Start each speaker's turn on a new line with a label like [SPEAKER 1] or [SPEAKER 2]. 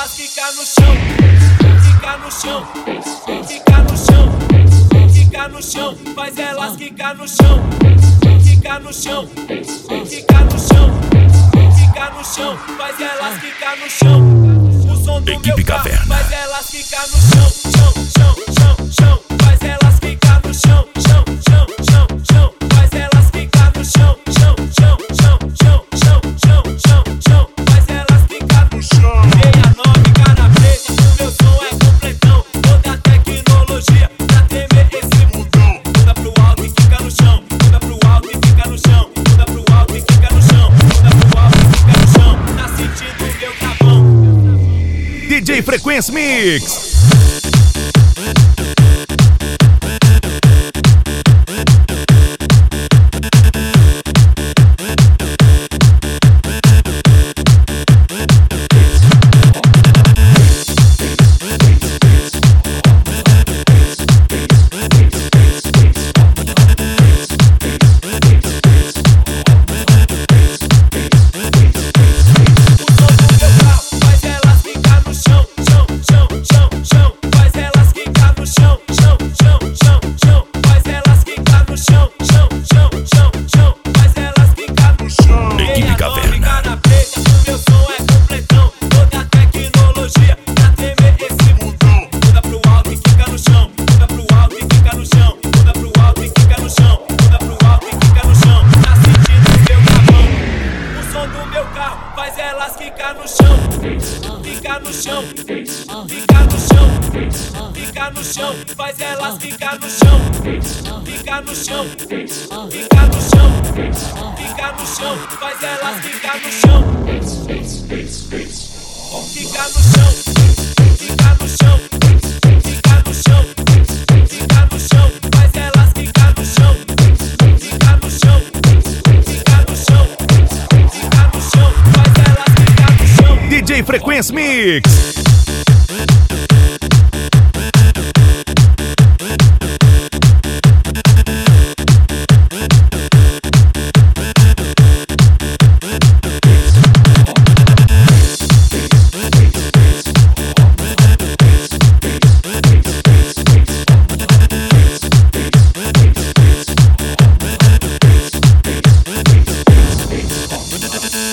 [SPEAKER 1] elas quicar no chão, ficar no chão, ficar no chão, ficar no chão, faz elas quicar no chão, ficar no chão, ficar no chão, ficar no chão, faz elas quicar no chão. O som do
[SPEAKER 2] Equipe
[SPEAKER 1] meu carro
[SPEAKER 2] Caverna.
[SPEAKER 1] faz elas quicar no chão, chão, chão, chão, chão, faz elas quicar no chão, chão, chão, chão, chão, faz elas quicar no chão, chão, chão, chão, chão, chão, chão, chão, chão, faz elas quicar no chão. 69 cara preta, o meu som é completão, toda a tecnologia pra temer esse mundão. Muda pro alto e fica no chão, muda pro alto e fica no chão, muda pro alto e fica no chão, muda pro alto e fica no chão. Tá sentindo o meu cabão?
[SPEAKER 2] DJ Frequência Mix. Faz elas quicar no chão, ficar no chão, ficar no chão, ficar no chão, faz elas quicar no chão, ficar no chão, ficar no chão, ficar no chão, faz elas quicar no chão, ficar no chão, ficar no chão, ficar no chão, ficar no chão, faz elas quicar no chão, ficar no chão, ficar no chão, ficar no chão, faz elas quicar no chão. DJ Frequência Mix.